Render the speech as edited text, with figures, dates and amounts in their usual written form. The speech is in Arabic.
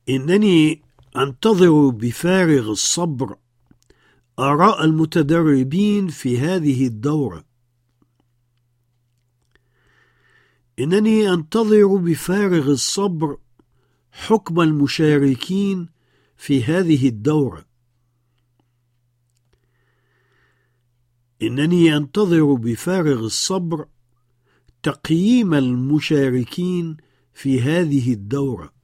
إنني أنتظر بفارغ الصبر آراء المتدربين في هذه الدورة. إنني أنتظر بفارغ الصبر حكم المشاركين في هذه الدورة. إنني أنتظر بفارغ الصبر تقييم المشاركين في هذه الدورة.